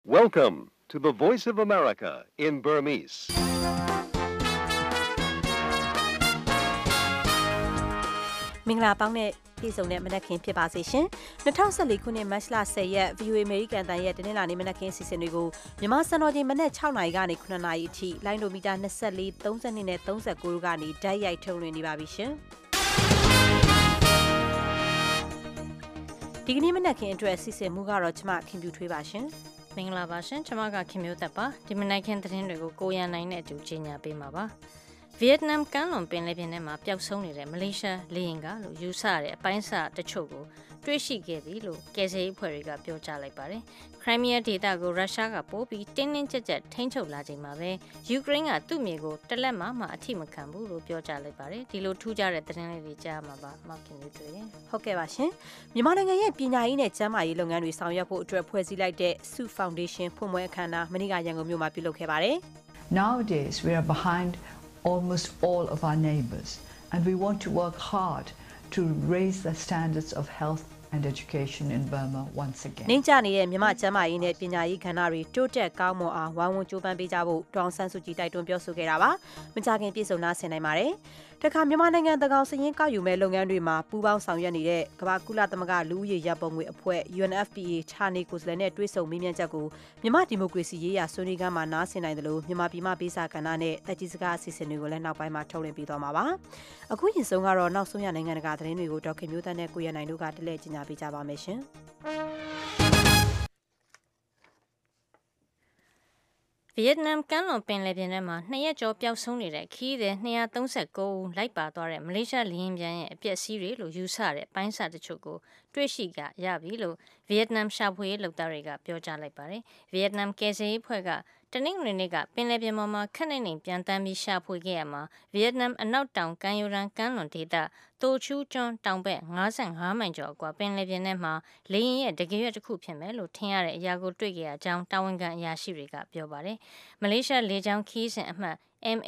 Welcome to the Voice of America in Burmese. ။မင်္ဂလာပေါင်းနဲ့ပြည်စုံတဲ့မနက်ခင်းဖြစ်ပါစေရှင်။2014ခုနှစ်မတ်လ10ရက် VOA American တန်ရဲ့တနင်္လာနေ့မနက်ခင်းအစီအစဉ်တွေကိုမြန်မာစံတော်ချိန်မနက်6နာရီကနေ9နာရီအထိလိုင်းဒိုမီတာ24 32နဲ့39တို့ကနေဓာတ်ရိုက်ထုတ်လွှင့်နေပါပြီရှင်။ဒီကနေ့မနက်ခင်းအတွက်အစီအစဉ်မူကတော့ကျမခင်ပြူထွေးပါရှင်။မင်္ဂလာပါရှင်ကျွန်မကခင်မျိုးသက်ပါဒီမနက်ခင်းသတင်းတွေကိုကိုရန်နိုင်နဲ့အတူကြီးညာပေးမှာပါဗီယက်နမ်ကမ်းလွန်ပင်လယ်ပြင်ထဲမှာပျောက်ဆုံးနေတဲ့မလေးရှားလေယာဉ်ကလို့ယူဆရတဲ့အပိုင်းစာတချို့ကိုတွေ့ရှိခဲ့ပြီလို့ကယ်ဆယ်ရေးအဖွဲ့တွေကပြောကြားလိုက်ပါတယ်ခရိုင်းမီးယားဒေသကိုရုရှားကပိုးပြီးတင်းတင်းကြပ်ကြပ်ထိန်းချုပ်လာချိန်မှာပဲယူကရိန်းကသူ့မြေကိုတလက်မှအထိမခံဘူးလို့ပြောကြားလိုက်ပါတယ်ဒီလိုထူးခြားတဲ့သတင်းလေးတွေကြားမှာပါမောက်ခင်မျိုးတွေဟုတ်ကဲ့ပါရှင်မြန်မာနိုင်ငံရဲ့ပညာရေးနဲ့ကျန်းမာရေးလုပ်ငန်းတွေဆောင်ရွက်ဖို့အတွက်ဖွဲ့စည်းလိုက်တဲ့ Su Foundation ဖွင့်ပွဲအခမ်းအနားမနေ့ကရန်ကုန်မြို့မှာပြုလုပ်ခဲ့ပါတယ် Nowadays we are behind almost all of our neighbors and we want to work hard to raise the standards of health and education in Burma once again. နင်းကြနေတဲ့မြန်မာကျန်းမာရေးနဲ့ပညာရေးကဏ္ဍတွေတိုးတက်ကောင်းမွန်အောင်ဝိုင်းဝန်းကြိုးပမ်းပေးကြဖို့ဒေါအောင်ဆန်းစုကြည်တိုက်တွန်းပြောဆိုခဲ့တာပါ။မကြခင်ပြည်စုံနာဆင်နိုင်ပါတယ်။တခါမြန်မာနိုင်ငံသကောင်စရင်ကောက်ယူမဲ့လုပ်ငန်းတွေမှာပူးပေါင်းဆောင်ရွက်နေတဲ့ကမ္ဘာကုလသမဂ္ဂလူဦးရေရပ်ပုံငွေအဖွဲ့ UNFPA ဌာနေကိုယ်စားလှယ်နဲ့တွဲဆုံမေးမြန်းချက်ကိုမြန်မာဒီမိုကရေစီရေးရာဆွေးနွေးခန်းမှာနားဆင်နိုင်တယ်လို့မြန်မာပြည်မှပေးစာကဏ္ဍနဲ့တက်ကြီးစကားအစီအစဉ်တွေကိုလည်းနောက်ပိုင်းမှာထုတ်လွှင့်ပေးသွားမှာပါ။အခုရင်ဆုံးကတော့နောက်ဆုံးရနိုင်ငံတကာသတင်းတွေကိုဒေါက်ခင်မျိုးသက်နဲ့ကိုရနိုင်တို့ကတလဲကြီးညာပေးကြပါမယ်ရှင်။ဗီယက်နမ်ကမ်းလွန်ပင်လယ်ပြင်ထဲမှာ2ရက်ကျော်ပျောက်ဆုံးနေတဲ့ခီးသည်239ဦးလိုက်ပါသွားတဲ့မလေးရှားလေယာဉ်ပြန်ရဲ့အပျက်စီးတွေလို့ယူဆတဲ့ပိုင်းစာတချို့ကိုတွေ့ရှိရပြီလို့ဗီယက်နမ်ရှာဖွေရေးလုပ်သားတွေကပြောကြားလိုက်ပါတယ်။ဗီယက်နမ်ကယ်ဆယ်ရေးဖွဲ့ကတနင်္ဂနွေနေ့ကပင်လယ်ပြင်ပေါ်မှာခက်နေပြန်တမ်းပြီးရှာဖွေခဲ့ရမှာဗီယက်နမ်အနောက်တောင်ကမ်းရိုးတန်းကမ်းလွန်ဒေသတိုချူးကျွန်းတောင်ဘက်55မိုင်ကျော်ကွာပင်လယ်ပြင်ထဲမှာလေယာဉ်ရဲ့တကယ်ရွက်တစ်ခုဖြစ်မယ်လို့ထင်ရတဲ့အရာကိုတွေ့ခဲ့ရကြောင်းတာဝန်ခံအရာရှိတွေကပြောပါတယ်။မလေးရှားလေကြောင်းခီးစဉ်အမှတ်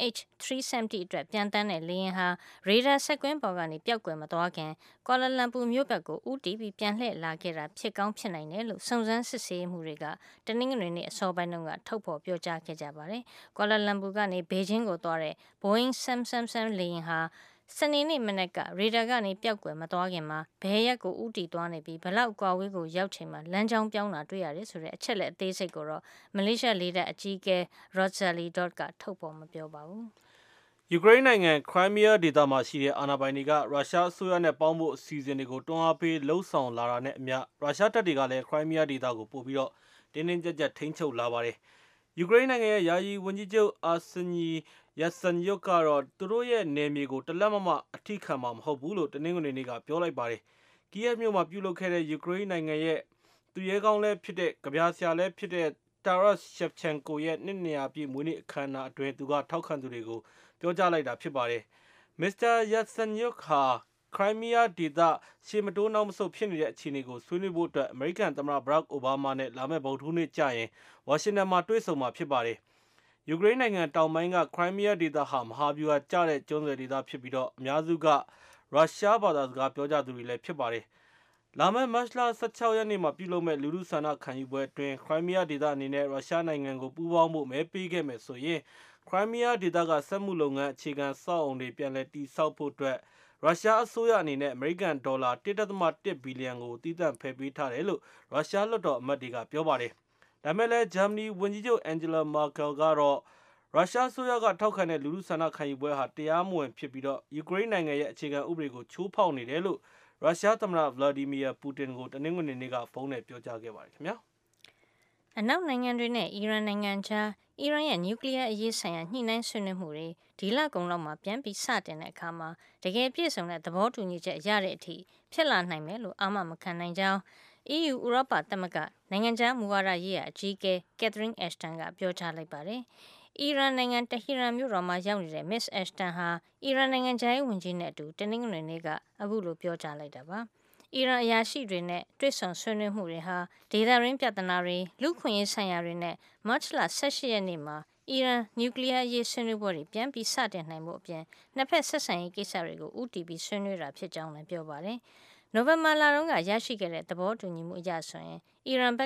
MH370 အတွက်ပြန်တန်းတဲ့လေယာဉ်ဟာရေဒါစက်ကွင်းပေါ်ကနေပျောက်ကွယ်မသွားခင်ကွာလာလမ်ပူမြို့ဘက်ကိုဦးတည်ပြီးပြန်လှည့်လာခဲ့တာဖြစ်ကောင်းဖြစ်နိုင်တယ်လို့စုံစမ်းစစ်ဆေးမှုတွေကတနင်္ဂနွေနေ့အစောပိုင်းတုန်းကထုတ်ဖော်ပြောကြားခဲ့ကြပါတယ်။ကွာလာလမ်ပူကနေဘေဂျင်းကိုသွားတဲ့ Boeing 777 လေယာဉ်ဟာစနေနေ့မနက်ကရေဒါကနေပျောက်ကွယ်မသွားခင်မှာဘယ်ရက်ကိုဦးတည်သွားနေပြီးဘလောက်ကွာဝေးကိုရောက်ချိန်မှာလမ်းကြောင်းပြောင်းတာတွေ့ရတယ်ဆိုတဲ့အချက်လက်အသေးစိတ်ကိုတော့မလေးရှားလေတပ်အကြီးအကဲ Rosalie Dot ကထုတ်ဖော်မပြောပါဘူး။ယူကရိန်းနိုင်ငံခရိုင်းမီးယားဒေသမှာရှိတဲ့အာဏာပိုင်တွေကရုရှားအစိုးရနဲ့ပေါင်းဖို့အစီအစဉ်တွေကိုတွန်းအားပေးလှုံ့ဆော်လာတာနဲ့အမျှရုရှားတပ်တွေကလည်းခရိုင်းမီးယားဒေသကိုပို့ပြီးတော့တင်းတင်းကြပ်ကြပ်ထိန်းချုပ်လာပါတယ်။ယူကရိန်းနိုင်ငံရဲ့ယာယီဝန်ကြီးချုပ်အာဆင်နီယက်ဆန်ယုတ်ကတော့သူတို့ရဲ့နယ်မြေကိုတလက်မအထိခံမှာမဟုတ်ဘူးလို့တနင်္ဂနွေနေ့ကပြောလိုက်ပါတယ်။ကီယက်မြို့မှာပြုလုပ်ခဲ့တဲ့ယူကရိန်းနိုင်ငံရဲ့သူရဲကောင်းလည်းဖြစ်တဲ့ကဗျာဆရာလည်းဖြစ်တဲ့တာရက်ရှက်ချန်ကိုရဲ့နှစ်နေရာပြည့်မွေးနေ့အခမ်းအနားအတွင်းသူကထောက်ခံသူတွေကိုပြောကြားလိုက်တာဖြစ်ပါတယ်။မစ္စတာယက်ဆန်ယုတ်ဟာခရိုင်းမီးယားဒေသရှေမတိုးနောက်မဆုတ်ဖြစ်နေတဲ့အခြေအနေကိုဆွေးနွေးဖို့အတွက်အမေရိကန်သမ္မတဘရက်အိုဘားမားနဲ့လာမယ့်ဗုဒ္ဓဟူးနေ့ကျရင်ဝါရှင်တန်မှာတွေ့ဆုံမှာဖြစ်ပါတယ်။ယူကရိန်းနိုင်ငံတောင်ပိုင်းကခရိုင်းမီးယားဒေသဟာမဟာဗျူဟာကျတဲ့ကျွန်းဆွယ်ဒေသဖြစ်ပြီးတော့အများစုကရုရှားဘာသာစကားပြောကြသူတွေလည်းဖြစ်ပါတယ်။လာမယ့်မတ်လ16ရက်နေ့မှာပြုလုပ်မဲ့လူထုဆန္ဒခံယူပွဲအတွင်းခရိုင်းမီးယားဒေသအနေနဲ့ရုရှားနိုင်ငံကိုပူးပေါင်းဖို့မဲပေးခဲ့မယ်ဆိုရင်ခရိုင်းမီးယားဒေသကစက်မှုလုပ်ငန်းအခြေခံစောက်အုံတွေပြန်လည်တည်ဆောက်ဖို့အတွက်ရုရှားအစိုးရအနေနဲ့အမေရိကန်ဒေါ်လာ 1.1 ဘီလီယံကိုတည်တံ့ဖယ်ပေးထားတယ်လို့ရုရှားလွှတ်တော်အမတ်တွေကပြောပါတယ်။ဒါမဲ့လည်းဂျာမနီဝန်ကြီးချုပ်အန်ဂျလာမာကယ်ကတော့ရုရှားအစိုးရကထောက်ခံတဲ့လူထုဆန္ဒခံယူပွဲဟာတရားမဝင်ဖြစ်ပြီးတော့ယူကရိန်းနိုင်ငံရဲ့အခြေခံဥပဒေကိုချိုးဖောက်နေတယ်လို့ရုရှားသမ္မတဗလာဒီမီယာပူတင်ကိုတနင်္ဂနွေနေ့ကဖုန်းနဲ့ပြောကြားခဲ့ပါတယ်ခင်ဗျာအနောက်နိုင်ငံတွေနဲ့အီရန်နိုင်ငံကြားအီရန်ရဲ့နျူကလ িয়ার အရေးဆိုင်ရာညှိနှိုင်းဆွေးနွေးမှုတွေဒီလကုန်လောက်မှာပြန်ပြီးစတင်တဲ့အခါမှာတကယ်ပြည့်စုံတဲ့သဘောတူညီချက်ရတဲ့အထိဖြစ်လာနိုင်မယ်လို့အာမမခံနိုင်ကြောင်း EU ဥရောပသမဂ္ဂနိုင်ငံခြားမူဝါဒရေးရာအကြီးအကဲ Catherine Ashton ကပြောကြားလိုက်ပါတယ်။အီရန်နိုင်ငံတဟီရန်မြို့တော်မှာရောက်နေတဲ့ Miss Ashton ဟာအီရန်နိုင်ငံခြားရေးဝန်ကြီးနဲ့အတူတနင်္ဂနွေနေ့ကအခုလိုပြောကြားလိုက်တာပါ။အီရန်အရာရှိတွေနဲ့တွေ့ဆုံဆွေးနွေးမှုတွေဟာဒေသရင်းပြဿနာတွေလူခွင့်ရေးဆိုင်ရာတွေနဲ့မတ်လ18ရက်နေ့မှာအီရန်နျူကလ িয়ার ရေးဆွေးနွေးပွဲတွေပြန်ပြီးစတင်နိုင်မှုအပြင်နှစ်ဖက်ဆက်ဆံရေးကိစ္စတွေကိုဦးတည်ပြီးဆွေးနွေးတာဖြစ်ကြောင်းလည်းပြောပါတယ်။နိုဝင်ဘာလတုန်းကရရှိခဲ့တဲ့သဘောတူညီမှုအရဆိုရင်အီရန်ဘက်က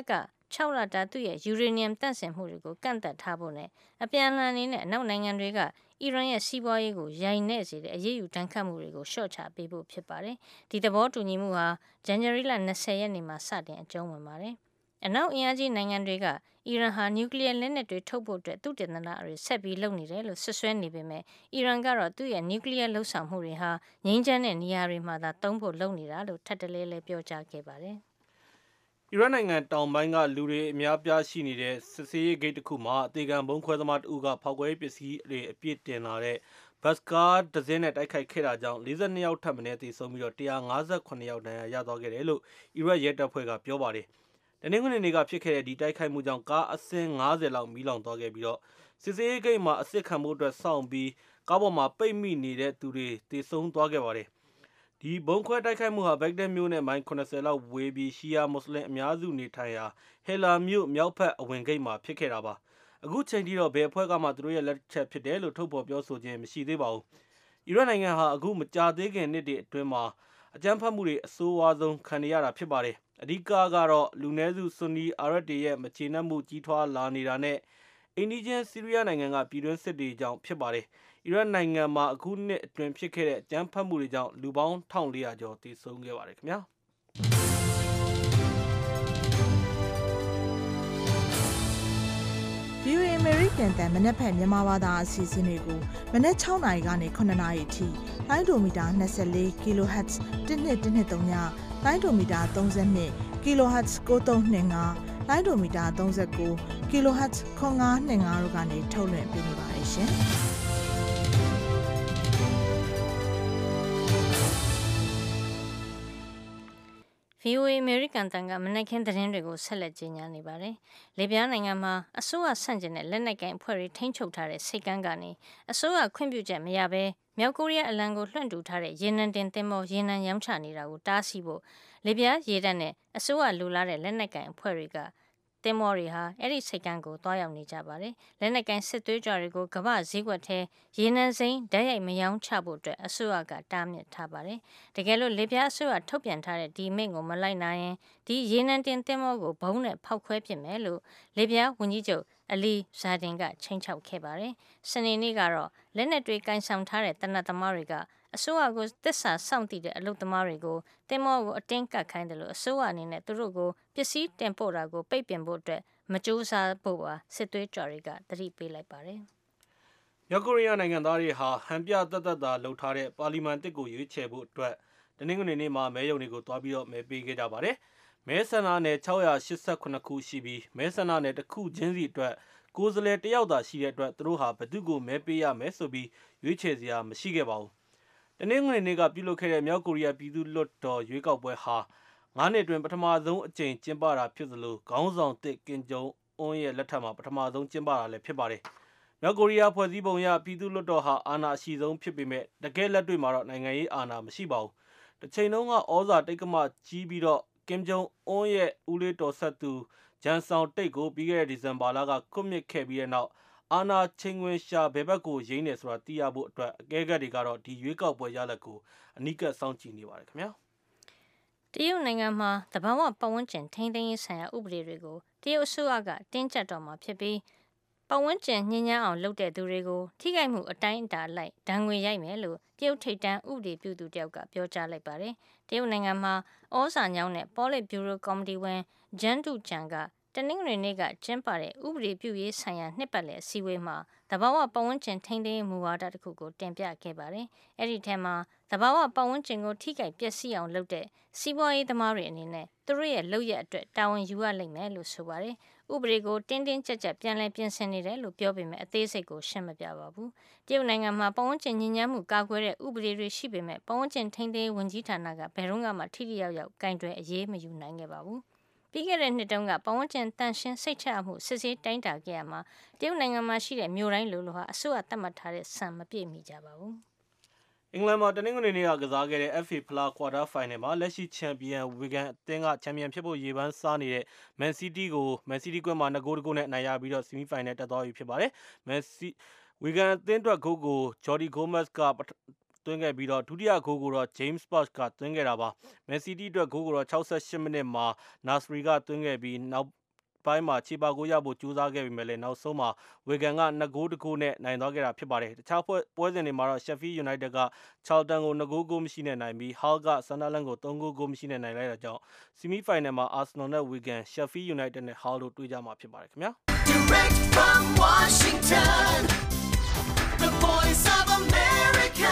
6လတာသူ့ရဲ့ယူရေနီယမ်တန့်စင်မှုတွေကိုကန့်သတ်ထားဖို့နဲ့အပြန်အလှန်အနေနဲ့အနောက်နိုင်ငံတွေကအီရန်ရဲ့စီးပွားရေးကိုရိုင်နှဲ့စေတဲ့အရေးယူတန်းခတ်မှုတွေကိုလျှော့ချပေးဖို့ဖြစ်ပါတယ်။ဒီသဘောတူညီမှုဟာဇန်နဝါရီလ20ရက်နေ့မှာစတင်အကျုံးဝင်ပါတယ်။အနောက်အင်အားကြီးနိုင်ငံတွေကအီရန်ဟာနျူကလ িয়ার လက်နက်တွေထုတ်ဖို့အတွက်သုတေသနတွေဆက်ပြီးလုပ်နေတယ်လို့ဆွဆွဲနေပေမဲ့အီရန်ကတော့သူ့ရဲ့နျူကလ িয়ার လှုပ်ဆောင်မှုတွေဟာငြိမ်းချမ်းတဲ့နေရာတွေမှာသာသုံးဖို့လုပ်နေတာလို့ထပ်တလဲလဲပြောကြားခဲ့ပါတယ်။အီရန်နိုင်ငံတောင်ပိုင်းကလူတွေအများပြားရှိနေတဲ့စစ်စေးရေးဂိတ်တစ်ခုမှာအသေးခံဘုံခွဲသမားတဦးကဖောက်ခွဲပစ္စည်းတွေအပြည့်တင်လာတဲ့ဘတ်ကားဒဇင်းနဲ့တိုက်ခိုက်ခဲ့တာကြောင့်42ယောက်ထပ်မံသေဆုံးပြီးတော့158ယောက်ဒဏ်ရာရသွားခဲ့တယ်လို့အီရတ်ရဲတပ်ဖွဲ့ကပြောပါတယ်။တနင်္ဂနွေနေ့ကဖြစ်ခဲ့တဲ့ဒီတိုက်ခိုက်မှုကြောင့်ကားအစင်း90လောက်မီးလောင်သွားခဲ့ပြီးတော့စစ်စေးရေးဂိတ်မှာအစ်စ်ခံမှုအတွက်စောင့်ပြီးကားပေါ်မှာပိတ်မိနေတဲ့သူတွေသေဆုံးသွားခဲ့ပါတယ်။ဒီဘုံခွဲတိုက်ခိုက်မှုဟာဘက်ဂဒက်မြို့နဲ့မိုင်80လောက်ဝေးပြီးရှီယာမွတ်စလင်အများစုနေထိုင်ရာဟဲလာမြို့မြောက်ဘက်အဝင်ဂိတ်မှာဖြစ်ခဲ့တာပါ။အခုချိန်ထိတော့ဘယ်အဖွဲ့ကမှသူတို့ရဲ့လက်ချက်ဖြစ်တယ်လို့ထုတ်ဖော်ပြောဆိုခြင်းမရှိသေးပါဘူး။အီရတ်နိုင်ငံဟာအခုမကြာသေးခင်နှစ်တွေအတွင်းမှာအကြမ်းဖက်မှုတွေအဆိုးဝါးဆုံးခံနေရတာဖြစ်ပါတယ်။အဓိကကတော့လူနည်းစုဆွန်နီအာရပ်တွေရဲ့မချေနှက်မှုကြီးထွားလာနေတာနဲ့အိန္ဒိယဆီးရီးယားနိုင်ငံကပြည်တွင်းစစ်တွေကြောင့်ဖြစ်ပါတယ်။အီရတ်နိုင်ငံမှာအခုနှစ်အတွင်းဖြစ်ခဲ့တဲ့အကြမ်းဖက်မှုတွေကြောင့်လူပေါင်း1400ကျော်သေဆုံးခဲ့ပါတယ်ခင်ဗျာ။ VOA American တန်မနက်ဖြန်မြန်မာဘာသာအစီအစဉ်တွေကိုမနက်6နာရီကနေ9နာရီအထိလိုင်းဒိုမီတာ24 kHz 1213ညလိုင်းဒိုမီတာ32 kHz 9325လိုင်းဒိုမီတာ39 kHz 9525တို့ကနေထုတ်လွှင့်ပေးနေပါတယ်ရှင်။ VOA American တန်ကမနက်ခင်းသတင်းတွေကိုဆက်လက်ကြီးညာနေပါတယ်။လေပြားနိုင်ငံမှာအစိုးရဆန့်ကျင်တဲ့လက်နက်ကိုင်အဖွဲ့တွေထိန်းချုပ်ထားတဲ့စိတ်ကမ်းကနေအစိုးရခွင့်ပြုချက်မရဘဲမြောက်ကိုရီးယားအလံကိုလွှင့်တူထားတဲ့ရေနံတင်သင်္ဘောရေနံရောင်းချနေတာကိုတားဆီးဖို့လေပြားရေတပ်နဲ့အစိုးရလူလာတဲ့လက်နက်ကိုင်အဖွဲ့တွေကသင်္ဘောတွေဟာအဲ့ဒီစိတ်ကမ်းကိုတွားရောက်နေကြပါတယ်။လက်နက်ကိုင်စစ်သွေးကြွတွေကိုကမ္ဘာဈေးကွက်ထဲရေနံစိမ်းဓာတ်ရိုက်မယောင်းချဖို့အတွက်အစိုးရကတားမြစ်ထားပါတယ်။တကယ်လို့လေပြားအစိုးရထုတ်ပြန်ထားတဲ့ဒီမိန့်ကိုမလိုက်နိုင်ရင်ဒီရေနံတင်သင်္ဘောကိုဘုံနဲ့ဖောက်ခွဲပစ်မယ်လို့လေပြားဝန်ကြီးချုပ်အလီဇာဒင်ကချိန်ချောက်ခဲ့ပါတယ်။စနေနေ့ကတော့လက်နက်တွေကင်ဆောင်ထားတဲ့တနတ်သမားတွေကအစိုးရကိုသစ္စာစောင့်တည်တဲ့အလုပ်သမားတွေကိုတင်မောကိုအတင်းကတ်ခိုင်းတယ်လို့အစိုးရအနေနဲ့သူတို့ကိုပစ္စည်းတင်ပို့တာကိုပိတ်ပင်ဖို့အတွက်မကြိုးစားဖို့ပါစစ်သွေးကြွတွေကသတိပေးလိုက်ပါတယ်။မြောက်ကိုရီးယားနိုင်ငံသားတွေဟာဟန်ပြသက်သက်သာလှုပ်ထားတဲ့ပါလီမန်တစ်ကိုရွေးချယ်ဖို့အတွက်တနင်္ဂနွေနေ့မှာမဲရုံတွေကိုတွားပြီးတော့မဲပေးခဲ့ကြပါတယ်။မဲဆန္ဒနယ်688ခုရှိပြီးမဲဆန္ဒနယ်တစ်ခုချင်းစီအတွက်ကိုယ်စားလှယ်တယောက်သာရှိတဲ့အတွက်သူတို့ဟာဘယ်သူကိုမဲပေးရမယ်ဆိုပြီးရွေးချယ်စရာမရှိခဲ့ပါဘူး။တနင်္ဂနွေနေ့ကပြုလုပ်ခဲ့တဲ့မြောက်ကိုရီးယားပြည်သူ့လွှတ်တော်ရွေးကောက်ပွဲဟာ9နှစ်အတွင်းပထမဆုံးအကြိမ်ကျင်းပတာဖြစ်သလိုခေါင်းဆောင်တစ်ကင်ဂျုံအွန်းရဲ့လက်ထက်မှာပထမဆုံးကျင်းပတာလည်းဖြစ်ပါတယ်။မြောက်ကိုရီးယားဖွဲ့စည်းပုံအရပြည်သူ့လွှတ်တော်ဟာအာဏာအရှိဆုံးဖြစ်ပေမဲ့တကယ်လက်တွေ့မှာတော့နိုင်ငံရေးအာဏာမရှိပါဘူး။တစ်ချိန်လုံးကဩဇာတိတ်ကမကြီးပြီးတော့ကင်ဂျုံအွန်းရဲ့ဦးလေးတော်ဆက်သူဂျန်ဆောင်တိတ်ကိုပြီးခဲ့တဲ့ဒီဇင်ဘာလကကွပ်မြစ်ခဲ့ပြီးတဲ့နောက်အာဏာချိန်ဝင်ရှာဘယ်ဘက်ကိုရင်းနေဆိုတာသိရဖို့အတွက်အကဲခတ်တွေကတော့ဒီရွေးကောက်ပွဲရလဒ်ကိုအနီးကပ်စောင့်ကြည့်နေပါတယ်ခင်ဗျာတရုတ်နိုင်ငံမှာတဘာဝပတ်ဝန်းကျင်ထိန်းသိမ်းရေးဆိုင်ရာဥပဒေတွေကိုတရုတ်အစိုးရကတင်းကျပ်တော်မှာဖြစ်ပြီးပတ်ဝန်းကျင်ညှဉ်းညမ်းအောင်လုပ်တဲ့သူတွေကိုထိခိုက်မှုအတိုင်းအတာလိုက်ဒဏ်ငွေရိုက်မယ်လို့တရုတ်ထိပ်တန်းဥပဒေပြုသူတယောက်ကပြောကြားလိုက်ပါတယ်။တရုတ်နိုင်ငံမှာဩဇာညောင်းတဲ့ပေါ်လစ်ဗျူရိုကော်မတီဝင်ဂျန်တူဂျန်ကတနင်္ဂနွေနေ့ကကျင်းပတဲ့ဥပဒေပြုရေးဆိုင်ရာနှစ်ပတ်လည်အစည်းအဝေးမှာတဘာဝပတ်ဝန်းကျင်ထိန်းသိမ်းရေးမူဝါဒတစ်ခုကိုတင်ပြခဲ့ပါတယ်။အဲ့ဒီထဲမှာတဘာဝပတ်ဝန်းကျင်ကိုထိခိုက်ပျက်စီးအောင်လုပ်တဲ့စီးပွားရေးသမားတွေအနေနဲ့သူတို့ရဲ့လုပ်ရက်အတွက်တာဝန်ယူရလိမ့်မယ်လို့ဆိုပါတယ်။ဥပဒေကိုတင်းတင်းကြပ်ကြပ်ပြန်လည်ပြင်ဆင်နေတယ်လို့ပြောပေမဲ့အသေးစိတ်ကိုရှင်းမပြပါဘူး။တရုတ်နိုင်ငံမှာပတ်ဝန်းကျင်ညှဉ်းညမ်းမှုကာကွယ်တဲ့ဥပဒေတွေရှိပေမဲ့ပတ်ဝန်းကျင်ထိန်းသိမ်းရေးဝန်ကြီးဌာနကဘယ်တော့မှထိထိရောက်ရောက်ကင်တွယ်အရေးမယူနိုင်ခဲ့ပါဘူး။ပြီးခဲ့တဲ့နှစ်တုန်းကပတ်ဝန်းကျင်တန်ရှင်းစိတ်ချမှုစစ်ဆေးတိုင်းတာခဲ့ရမှာတရုတ်နိုင်ငံမှာရှိတဲ့မြို့တိုင်းလိုလိုဟာအစိုးရသတ်မှတ်ထားတဲ့စံမပြည့်မီကြပါဘူး။အင်္ဂလန်မှာတနင်္ဂနွေနေ့ကကစားခဲ့တဲ့ FA ဖလားကွာတာဖိုင်နယ်မှာလက်ရှိချန်ပီယံဝီဂန်အသင်းကချန်ပီယံဖြစ်ဖို့ရေပန်းစားနေတဲ့မန်စီးတီးကိုမန်စီးတီးကွင်းမှာ2ဂိုးနဲ့အနိုင်ရပြီးတော့ဆီမီဖိုင်နယ်တက်သွားပြီဖြစ်ပါတယ်။ဝီဂန်အသင်းအတွက်ဂိုးကိုဂျော်ဒီဂိုမက်စ်ကသွင်းခဲ့ပြီးတော့ဒုတိယဂိုးကိုတော့ James Parks ကသွင်းခဲ့တာပါ။မန်စီးတီးအတွက်ဂိုးကိုတော့68မိနစ်မှာနာစရီကသွင်းခဲ့ပြီးနောက်ပပိုင်းမှာခြေပါကိုရဖို့ကြိုးစားခဲ့ပေမဲ့လည်းနောက်ဆုံးမှာဝီဂန်က2ဂိုး1ဂိုးနဲ့နိုင်သွားခဲ့တာဖြစ်ပါတယ်တခြားပွဲစဉ်တွေမှာတော့ Sheffield United က Charlton ကို2ဂိုးဂိုးမရှိနဲ့နိုင်ပြီး Hull က Sunderland ကို3ဂိုးဂိုးမရှိနဲ့နိုင်လိုက်တာကြောင့် Semi Final မှာ Arsenal နဲ့ Wigan Sheffield United နဲ့ Hull တို့တွေ့ကြမှာဖြစ်ပါတယ်ခင်ဗျာ Direct from Washington, the voice of America,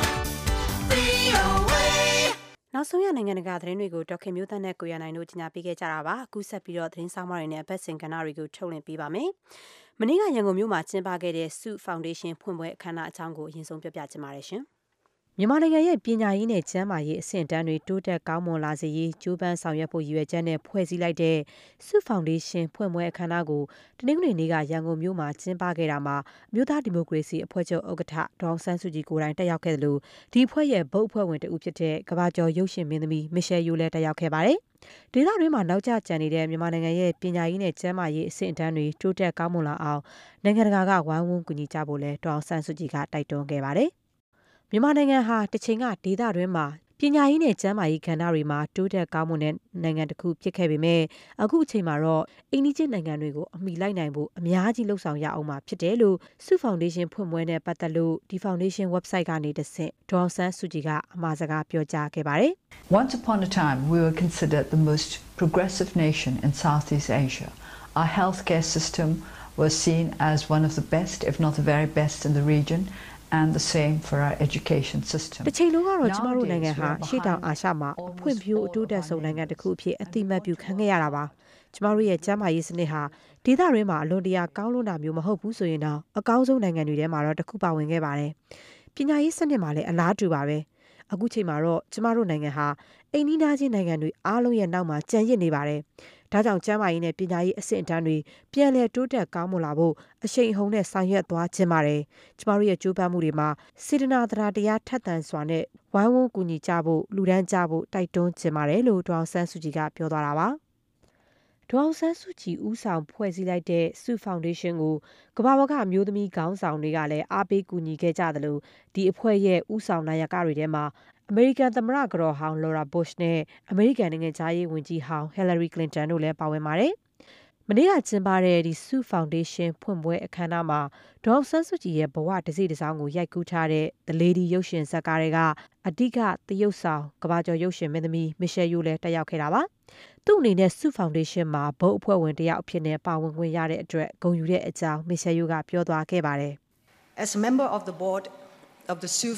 VOA. နောက်ဆုံးရနိုင်ငံတကာသတင်းတွေကိုဒေါက်ခင်မျိုးသန့်နဲ့ကိုရနိုင်တို့ကြီးညာပေးခဲ့ကြတာပါအခုဆက်ပြီးတော့သတင်းဆောင်မတွေနဲ့အပတ်စဉ်ကဏ္ဍတွေကိုထုတ်လွှင့်ပေးပါမယ်မနေ့ကရန်ကုန်မြို့မှာကျင်းပခဲ့တဲ့ Su Foundation ဖွင့်ပွဲအခမ်းအနားအကြောင်းကိုအရင်ဆုံးပြောပြချင်ပါတယ်ရှင်မြန်မာနိုင်ငံရဲ့ပညာရေးနဲ့ကျန်းမာရေးအဆင့်အတန်းတွေတိုးတက်ကောင်းမွန်လာစေရေးကြိုးပမ်းဆောင်ရွက်ဖို့ရည်ရွယ်ချက်နဲ့ဖွဲ့စည်းလိုက်တဲ့ Su Foundation ဖွင့်ပွဲအခမ်းအနားကိုတနင်္ဂနွေနေ့ကရန်ကုန်မြို့မှာကျင်းပခဲ့တာမှာအမျိုးသားဒီမိုကရေစီအဖွဲ့ချုပ်ဥက္ကဋ္ဌဒေါအောင်ဆန်းစုကြည်ကိုယ်တိုင်တက်ရောက်ခဲ့တယ်လို့ဒီအဖွဲ့ရဲ့ဘုတ်အဖွဲ့ဝင်တဦးဖြစ်တဲ့ကမ္ဘာကျော်ရုပ်ရှင်မင်းသမီးမီရှယ်ယိုလည်းတက်ရောက်ခဲ့ပါတယ်။ဒေသတွင်းမှာနောက်ကျကျန်နေတဲ့မြန်မာနိုင်ငံရဲ့ပညာရေးနဲ့ကျန်းမာရေးအဆင့်အတန်းတွေတိုးတက်ကောင်းမွန်လာအောင်နိုင်ငံတကာကဝိုင်းဝန်းကူညီကြဖို့လဲဒေါအောင်ဆန်းစုကြည်ကတိုက်တွန်းခဲ့ပါတယ်။မြန်မာနိုင်ငံဟာတစ်ချိန်ကဒေသတွင်းမှာပညာရေးနဲ့ကျန်းမာရေးကဏ္ဍတွေမှာတိုးတက်ကောင်းမွန်တဲ့နိုင်ငံတစ်ခုဖြစ်ခဲ့ပေမဲ့အခုအချိန်မှာတော့အိန္ဒိယနိုင်ငံတွေကိုအမိလိုက်နိုင်ဖို့အများကြီးလှုံ့ဆော်ရအောင်မှာဖြစ်တယ်လို့ Su Foundation ဖွင့်ပွဲနဲ့ပတ်သက်လို့ဒီ Foundation website ကနေတဆင့်ဒေါအောင်ဆန်းစုကြည်ကအမှာစကားပြောကြားခဲ့ပါတယ်။ Once upon a time, we were considered the most progressive nation in Southeast Asia. Our healthcare system was seen as one of the best, if not the very best in the region.And the same for our education system. တချိန်လုံးကတော့ကျမတို့နိုင်ငံဟာရှေ့တောင်အာရှမှာဖွံ့ဖြိုးအတိုးတက်ဆုံးနိုင်ငံတစ်ခုအဖြစ်အသိအမှတ်ပြုခံခဲ့ရတာပါ။ကျမတို့ရဲ့ကျန်းမာရေးစနစ်ဟာဒေသတွင်းမှာအလွန်တရာကောင်းလွန်းတာမျိုးမဟုတ်ဘူးဆိုရင်တော့အကောင်းဆုံးနိုင်ငံတွေထဲမှာတော့တစ်ခုပါဝင်ခဲ့ပါတယ်။ပညာရေးစနစ်မှာလည်းအလားတူပါပဲ။အခုချိန်မှာတော့ကျမတို့နိုင်ငံဟာအိန္ဒိယချင်းနိုင်ငံတွေအားလုံးရဲ့နောက်မှာကျန်ရစ်နေပါတယ်။ဒါကြောင့်ကျန်းမာရေးနဲ့ပညာရေးအဆင့်အတန်းတွေပြန်လည်တိုးတက်ကောင်းမွန်လာဖို့အရှိန်အဟုန်နဲ့ဆောင်ရွက်သွားခြင်းပါတယ်။ကျမတို့ရဲ့ကြိုးပမ်းမှုတွေမှာစေတနာတရားထက်သန်စွာနဲ့ဝိုင်းဝန်းကူညီကြဖို့လူဒန်းကြဖို့တိုက်တွန်းခြင်းပါတယ်လို့ဒေါအောင်ဆန်းစုကြည်ကပြောသွားတာပါ။ဒေါအောင်ဆန်းစုကြည်ဦးဆောင်ဖွဲ့စည်းလိုက်တဲ့ Su Foundation ကိုကမ္ဘာပေါ်ကအမျိုးသမီးခေါင်းဆောင်တွေကလည်းအားပေးကူညီခဲ့ကြတယ်လို့ဒီအဖွဲ့ရဲ့ဦးဆောင်နာယကတွေထဲမှာအမေရိကန်သမ္မတကတော်ဟောင်း Laura Bush နဲ့အမေရိကန်နိုင်ငံသားရေးဝန်ကြီးဟောင်း Hillary Clinton တို့လည်းပါဝင်ပါတယ်။မနေ့ကကျင်းပတဲ့ဒီ Su Foundation ဖွင့်ပွဲအခမ်းအနားမှာဒေါအောင်ဆန်းစုကြည်ရဲ့ဘဝတစိတစောင်းကိုရိုက်ကူးထားတဲ့ The Lady ရုပ်ရှင်ဇာတ်ကားတွေကအဓိကသရုပ်ဆောင်ကမ္ဘာကျော်ရုပ်ရှင်မင်းသမီးမီရှယ်ယိုလည်းတက်ရောက်ခဲ့တာပါ။သူ့အနေနဲ့ Su Foundation မှာဘုတ်အဖွဲ့ဝင်တယောက်အဖြစ်နဲ့ပါဝင်ခွင့်ရတဲ့အတွက်ဂုဏ်ယူတဲ့အကြောင်းမီရှယ်ယိုကပြောသွားခဲ့ပါတယ်။ As a member of the board of the Su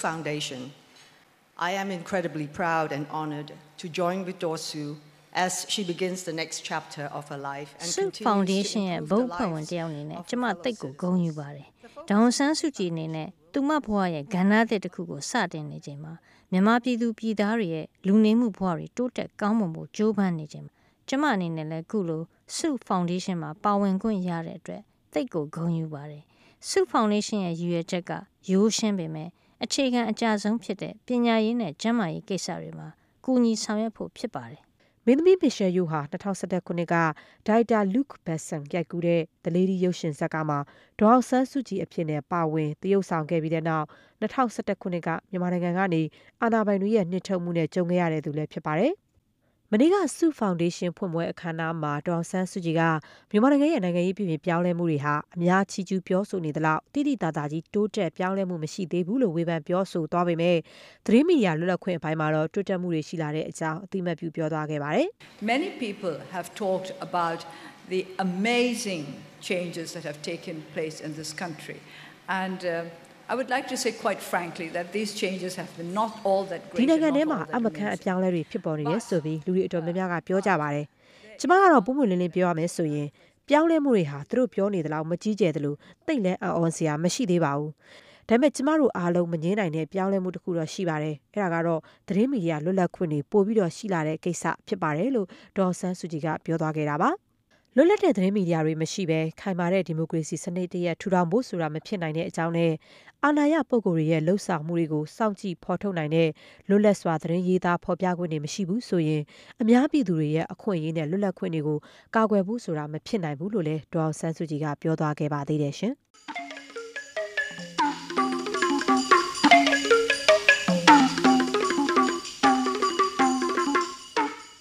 Foundation,I am incredibly proud and honored to join with Dorsu as she begins the next chapter of her life and continues Foundation ရဲ့ဘုတ်ဖွဲ့ဝင်တယောက်အနေနဲ့ကျမတိတ်ကိုဂုဏ်ယူပါတယ်။ဒေါအောင်ဆန်းစုကြည်အနေနဲ့သူမဘဝရဲ့ကဏ္ဍသစ်တစ်ခုကိုစတင်နေချိန်မှာမြန်မာပြည်သူပြည်သားတွေရဲ့လူနေမှုဘဝတွေတိုးတက်ကောင်းမွန်ဖို့ကြိုးပမ်းနေချိန်မှာကျမအနေနဲ့လည်းခုလို Su Foundation မှာပါဝင်ခွင့်ရတဲ့အတွက်တိတ်ကိုဂုဏ်ယူပါတယ်။ Su Foundation ရဲ့ရည်ရွယ်ချက်ကရိုးရှင်းပေမဲ့အခြေခံအကြဆုံးဖြစ်တဲ့ပညာရေးနဲ့ကျန်းမာရေးကိစ္စတွေမှာကူညီဆောင်ရွက်ဖို့ဖြစ်ပါတယ်။မင်းသမီးမီရှယ်ယိုဟာ2011ခုနှစ်ကဒါရိုက်တာ Luc Besson ရိုက်ကူးတဲ့ The Lady ရုပ်ရှင်ဇာတ်ကားမှာဒေါအောင်ဆန်းစုကြည်အဖြစ်နဲ့ပါဝင်သရုပ်ဆောင်ခဲ့ပြီးတဲ့နောက်2011ခုနှစ်ကမြန်မာနိုင်ငံကနေအာဏာပိုင်တွေရဲ့နှိပ်ထုတ်မှုနဲ့ကြုံခဲ့ရတဲ့သူလည်းဖြစ်ပါတယ်။မနေ့က Su Foundation ဖွင့်ပွဲအခမ်းအနားမှာဒေါအောင်ဆန်းစုကြည်ကမြန်မာနိုင်ငံရဲ့နိုင်ငံရေးပြည်ပြင်ပြောင်းလဲမှုတွေဟာအများချီးကျူးပြောဆိုနေသလောက်တိတိတသာကြီးတိုးတက်ပြောင်းလဲမှုမရှိသေးဘူးလို့ဝေဖန်ပြောဆိုသွားပေမဲ့သတင်းမီဒီယာလွတ်လပ်ခွင့်အပိုင်းမှာတော့တိုးတက်မှုတွေရှိလာတဲ့အကြောင်းအသိအမှတ်ပြုပြောသွားခဲ့ပါတယ်။ Many people have talked about the amazing changes that have taken place in this country and I would like to say quite frankly that these changes have been not all that great. ဒီနိုင်ငံထဲမှာအမကန်အပြောင်းလဲတွေဖြစ်ပေါ်နေတယ်ဆိုပြီးလူတွေအတော်များများကပြောကြပါတယ်။ကျမကတော့ပုံမှန်လင်းလင်းပြောရမယ်ဆိုရင်ပြောင်းလဲမှုတွေဟာသူတို့ပြောနေသလောက်မကြီးကျယ်သလိုသိပ်လဲအံ့ဩစရာမရှိသေးပါဘူး။ဒါပေမဲ့ကျမတို့အားလုံးမငြင်းနိုင်တဲ့ပြောင်းလဲမှုတစ်ခုတော့ရှိပါတယ်။အဲ့ဒါကတော့သတင်းမီဒီယာလွတ်လပ်ခွင့်တွေပို့ပြီးတော့ရှိလာတဲ့ကိစ္စဖြစ်ပါတယ်လို့ဒေါ်ဆန်းစုကြည်ကပြောသွားခဲ့တာပါ။လွတ်လပ်တဲ့သတင်းမီဒီယာတွေမရှိဘဲခိုင်မာတဲ့ဒီမိုကရေစီစနစ်တရက်ထူထောင်ဖို့ဆိုတာမဖြစ်နိုင်တဲ့အကြောင်းနဲ့အာဏာရပုဂ္ဂိုလ်တွေရဲ့လှုပ်ဆောင်မှုတွေကိုစောင့်ကြည့်ဖော်ထုတ်နိုင်တဲ့လွတ်လပ်စွာသတင်းရေးသားဖော်ပြခွင့်တွေမရှိဘူးဆိုရင်အများပြည်သူတွေရဲ့အခွင့်အရေးနဲ့လွတ်လပ်ခွင့်တွေကိုကာကွယ်ဖို့ဆိုတာမဖြစ်နိုင်ဘူးလို့လည်းဒေါ်အောင်ဆန်းစုကြည်ကပြောသွားခဲ့ပါသေးတယ်ရှင်။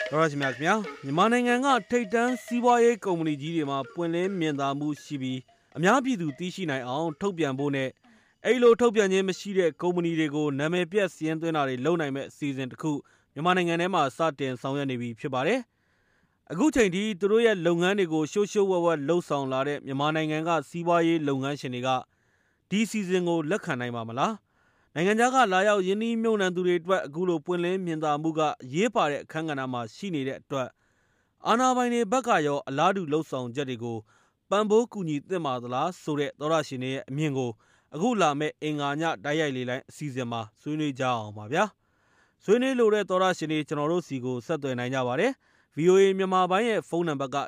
တော်ရရှိမြခင်ဗျာမြန်မာနိုင်ငံကထိပ်တန်းစီးပွားရေးကုမ္ပဏီကြီးတွေမှာပွင့်လင်းမြင်သာမှုရှိပြီးအများပြည်သူသိရှိနိုင်အောင်ထုတ်ပြန်ဖို့နဲ့အဲ့လိုထုတ်ပြန်ခြင်းမရှိတဲ့ကုမ္ပဏီတွေကိုနာမည်ပြက်စီးရင်သွင်းတာတွေလုပ်နိုင်မဲ့အစီအစဉ်တစ်ခုမြန်မာနိုင်ငံထဲမှာစတင်ဆောင်ရွက်နေပြီဖြစ်ပါတယ်အခုချိန်ထိသူတို့ရဲ့လုပ်ငန်းတွေကိုရှိုးရှိုးဝက်ဝက်လှုပ်ဆောင်လာတဲ့မြန်မာနိုင်ငံကစီးပွားရေးလုပ်ငန်းရှင်တွေကဒီစီစဉ်ကိုလက်ခံနိုင်ပါမလားနိုင်ငံခြားကလာရောက်ယင်းနှီးမြုပ်နှံသူတွေအတွက်အခုလိုပွင့်လင်းမြင်သာမှုကရေးပါတဲ့အခန်းကဏ္ဍမှာရှိနေတဲ့အတွက်အာဏာပိုင်တွေဘက်ကရောအလားတူလှုပ်ဆောင်ချက်တွေကိုပံ့ပိုးကူညီသင့်ပါသလားဆိုတဲ့သောရရှင်တွေရဲ့အမြင်ကိုအခုလာမဲ့အင်္ဂါညတိုက်ရိုက်လေးလိုက်အစီအစဉ်မှာဆွေးနွေးကြအောင်ပါဗျာဆွေးနွေးလိုတဲ့သောရရှင်တွေကျွန်တော်တို့စီကိုဆက်သွယ်နိုင်ကြပါတယ် VOA မြန်မာပိုင်းရဲ့ဖုန်းနံပါတ်က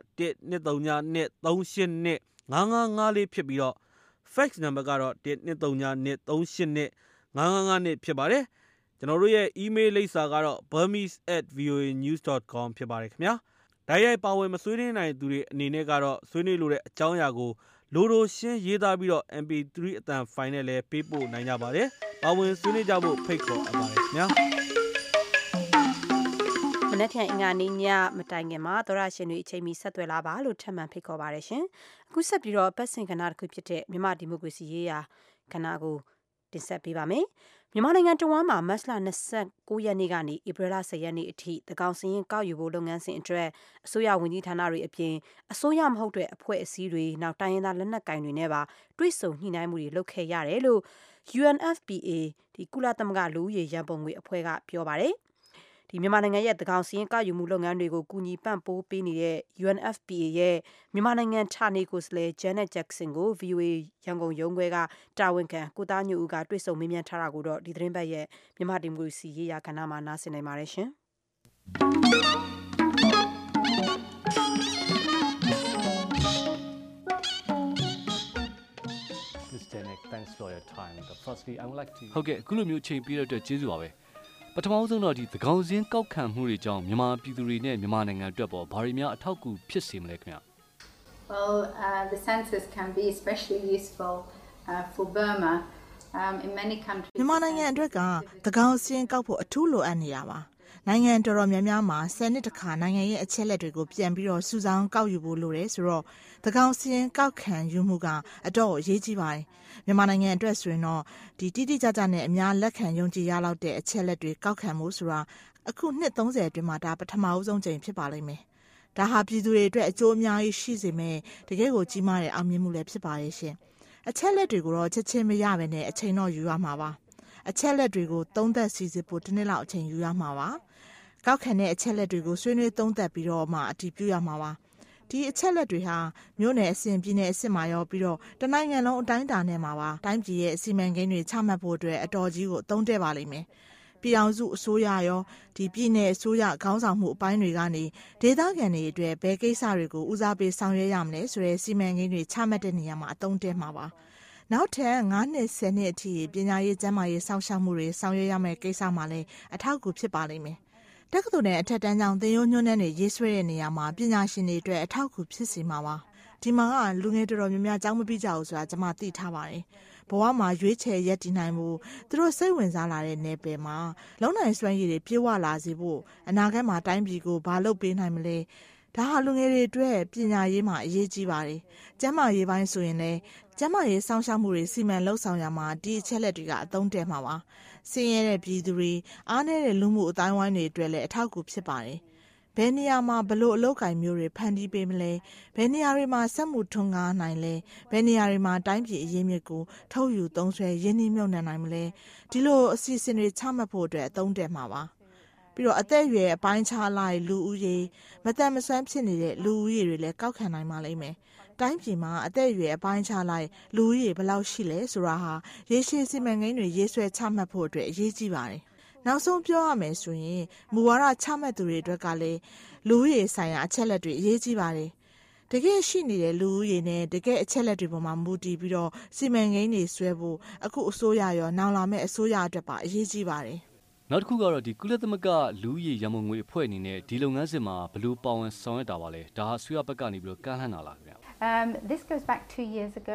12393825554ဖြစ်ပြီးတော့ fax နံပါတ်ကတော့12393825554ဖြစ်ပါတယ်ကျွန်တော်တို့ရဲ့ email လိပ်စာကတော့ burmese@voanews.com ဖြစ်ပါတယ်ခင်ဗျာတိုက်ရိုက်ပါဝင်မဆွေးနွေးနိုင်သူတွေအနေနဲ့ကတော့ဆွေးနွေးလိုတဲ့အကြောင်းအရာကိုလိုလိုရှင်းရေးသားပြီးတော့ MP3 အသံဖိုင်နဲ့လည်းပေးပို့နိုင်ကြပါတယ်ပါဝင်ဆွေးနွေးကြဖို့ဖိတ်ခေါ်အပ်ပါတယ်ခင်ဗျာမနက်ဖြန်အင်္ဂါနေ့ညမတိုင်ခင်မှာသောရရှင်တွေအချိန်မီဆက်သွယ်လာပါလို့ထပ်မံဖိတ်ခေါ်ပါရရှင်အခုဆက်ပြီးတော့ပတ်စင်ကဏ္ဍတစ်ခုဖြစ်တဲ့မြန်မာဒီမိုကရေစီရေးရာကဏ္ဍကိုတင်ဆက်ပေးပါမယ်မြန်မာနိုင်ငံတဝမ်းမှာမတ်လ29ရက်နေ့ကနေဧပြီလ10ရက်နေ့အထိသကောင်စရင်ကောက်ယူဖို့လုပ်ငန်းစဉ်အတွက်အစိုးရဝန်ကြီးဌာနတွေအပြင်အစိုးရမဟုတ်တဲ့အဖွဲ့အစည်းတွေနောက်တိုင်းရင်းသားလက်နက်ကိုင်တွေနဲ့ပါတွဲဆုံညှိနှိုင်းမှုတွေလုပ်ခဲ့ရတယ်လို့ UNFPA ဒီကုလသမဂ္ဂလူဦးရေရန်ပုံငွေအဖွဲ့ကပြောပါတယ်ဒီမြန်မာနိုင်ငံရဲ့သကောင်စရင်ကောက်ယူမှုလုပ်ငန်းတွေကိုကူညီပံ့ပိုးပေးနေတဲ့ UNFPA ရဲ့မြန်မာနိုင်ငံဌာနေကိုယ်စားလှယ် Janet Jackson ကို VOA ရန်ကုန်ရုံးခွဲကတာဝန်ခံကိုသားညိုဦးကတွေ့ဆုံမေးမြန်းထားတာကိုတော့ဒီသတင်းပတ်ရဲ့မြန်မာဒီမိုကရေစီရေးရာကဏ္ဍမှာနားဆင်နိုင်ပါတယ်ရှင်ဟုတ်ကဲ့အခုလိုမျိုးချိန်ပြီးတော့အတွက်ကျေးဇူးပါပဲပထမဆုံးတော့ဒီသကောင်စင်းကောက်ခံမှုတွေကြောင့်မြန်မာပြည်သူတွေနဲ့မြန်မာနိုင်ငံအတွက်ပေါ်ဘာတွေများအထောက်အကူဖြစ်စေမလဲခင်ဗျ Well, the census can be especially useful for Burma in many countries. မြန်မာနိုင်ငံအတွက်ကသကောင်စင်းကောက်ဖို့အထူးလိုအပ်နေတာပါနိုင်ငံတော်တော်များများမှာ10နှစ်တခါနိုင်ငံရဲ့အချက်လက်တွေကိုပြန်ပြီးတော့စုဆောင်းကောက်ယူဖို့လိုတယ်ဆိုတော့သကောင်စင်းကောက်ခံယူမှုကအတော့အရေးကြီးပါတယ်မြန်မာနိုင်ငံအတွက်ဆိုရင်တော့ဒီတိတိကျကျနဲ့အများလက်ခံယုံကြည်ရလောက်တဲ့အချက်လက်တွေကောက်ခံမှုဆိုတာအခုနှစ်30အတွင်းမှာဒါပထမအဆုံးချိန်ဖြစ်ပါလိမ့်မယ်ဒါဟာပြည်သူတွေအတွက်အကျိုးအများကြီးရှိစေမယ်တကယ်ကိုကြီးမားတဲ့အောင်မြင်မှုလည်းဖြစ်ပါရဲ့ရှင်အချက်လက်တွေကိုတော့ချက်ချင်းမရဘဲနဲ့အချိန်တော့ယူရမှာပါအချက်လက်တွေကိုသုံးသပ်စီစစ်ဖို့တစ်နှစ်လောက်အချိန်ယူရမှာပါကောက်ခံတဲ့အချက်လက်တွေကိုဆွေးနွေးသုံးသပ်ပြီးတော့မှအတည်ပြုရမှာပါဒီအချက်လက်တွေဟာမြို့နယ်အဆင့်ပြည်နယ်အဆင့်မှာရောပြီးတော့တနိုင်ငံလုံးအတိုင်းအတာနဲ့မှာပါတိုင်းပြည်ရဲ့အစီအမံကိန်းတွေချမှတ်ဖို့အတွက်အတော်ကြီးကိုအသုံးတဲ့ပါလိမ့်မယ်ပြည်အောင်စုအစိုးရရောဒီပြည်နယ်အစိုးရခေါင်းဆောင်မှုအပိုင်းတွေကနေဒေသခံတွေအတွက်ဘယ်ကိစ္စတွေကိုဦးစားပေးဆောင်ရွက်ရမလဲဆိုတဲ့စီမံကိန်းတွေချမှတ်တဲ့နေရာမှာအသုံးတဲ့မှာပါနောက်ထပ်9နှစ်10နှစ်အထိပညာရေးကျန်းမာရေးစောင့်ရှောက်မှုတွေဆောင်ရွက်ရမယ့်ကိစ္စမှာလည်းအထောက်အကူဖြစ်ပါလိမ့်မယ်တက္ကသိုလ်နဲ့အထက်တန်းကျောင်းသင်ရိုးညွှန်းတန်းတွေရေးဆွဲတဲ့နေရာမှာပညာရှင်တွေအတွက်အထောက်အကူဖြစ်စေမှာပါဒီမှာကလူငယ်တော်တော်များများကျောင်းမပြီးကြဘူးဆိုတာကျွန်မသိထားပါတယ်ဘဝမှာရွေးချယ်ရက်တည်နိုင်မှုသူတို့စိတ်ဝင်စားလာတဲ့နယ်ပယ်မှာလုံနိုင်စွမ်းရည်တွေပြေဝလာစေဖို့အနာဂတ်မှာတိုင်းပြည်ကိုဘာလုပ်ပေးနိုင်မလဲဒါဟာလူငယ်တွေအတွက်ပညာရေးမှာအရေးကြီးပါတယ်ကျန်းမာရေးပိုင်းဆိုရင်လည်းကျန်းမာရေးစောင့်ရှောက်မှုတွေစီမံလှုပ်ဆောင်ရမှာဒီအချက်လက်တွေကအသုံးတဲ့မှာပါဆင်းရဲတဲ့ပြည်သူတွေအားနည်းတဲ့လူမှုအတိုင်းဝိုင်းတွေအတွက်လည်းအထောက်အကူဖြစ်ပါတယ်ဘယ်နေရာမှာဘလို့အလုပ်ကိုင်မျိုးတွေဖန်တီးပေးမလဲဘယ်နေရာတွေမှာစက်မှုထွန်းကားနိုင်လဲဘယ်နေရာတွေမှာတိုင်းပြည်အရေးမြစ်ကိုထုတ်ယူသုံးစွဲရင်းနှီးမြှုပ်နှံနိုင်မလဲဒီလိုအစီအစဉ်တွေချမှတ်ဖို့အတွက်အသုံးတဲ့မှာပါပြီးတော့အသက်အရွယ်အပိုင်းခြားလိုက်လူဦးရေမတန်မဆွမ်းဖြစ်နေတဲ့လူဦးရေတွေလည်းကောက်ခံနိုင်ပါလိမ့်မယ်တိုင်းပြည်မှာအသက်အရွယ်အပိုင်းခြားလိုက်လူဦးရေဘယ်လောက်ရှိလဲဆိုတာဟာရေရှည်စီမံကိန်းတွေရေးဆွဲချမှတ်ဖို့အတွက်အရေးကြီးပါတယ်နောက်ဆုံးပြောရမယ်ဆိုရင်မူဝါဒချမှတ်သူတွေအတွက်ကလည်းလူဦးရေဆိုင်ရာအချက်လက်တွေအရေးကြီးပါတယ်တကယ်ရှိနေတဲ့လူဦးရေနဲ့တကယ်အချက်လက်တွေပေါ်မှာမူတည်ပြီးတော့စီမံကိန်းတွေဆွဲဖို့အခုအစိုးရရောနောက်လာမယ့်အစိုးရအတွက်ပါအရေးကြီးပါတယ်နောက်တစ်ခုကတော့ဒီကုလသမဂ္ဂလူဦးရေရန်ပုံငွေအဖွဲ့အနေနဲ့ဒီလုပ်ငန်းစဉ်မှာဘယ်လိုပါဝင်ဆောင်ရွက်တာပါလဲဒါဟာဆွေးရဘက်ကနေပြီးတော့ကန့်လန့်လာလားခင်ဗျ This goes back 2 years ago